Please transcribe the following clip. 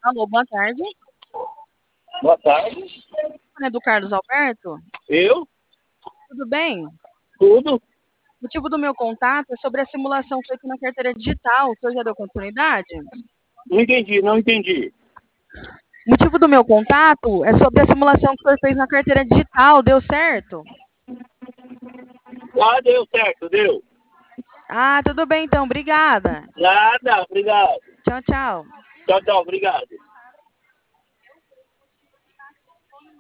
Alô, boa tarde. Boa tarde. É do Carlos Alberto? Eu? Tudo bem? Tudo? O motivo do meu contato é sobre a simulação feita na carteira digital. O senhor já deu continuidade? Não entendi, não entendi. O motivo do meu contato é sobre a simulação que o senhor fez na carteira digital. Deu certo? Ah, deu certo, deu. Ah, tudo bem então. Obrigada. Nada, obrigado. Tchau, tchau. Tchau, tchau, obrigado.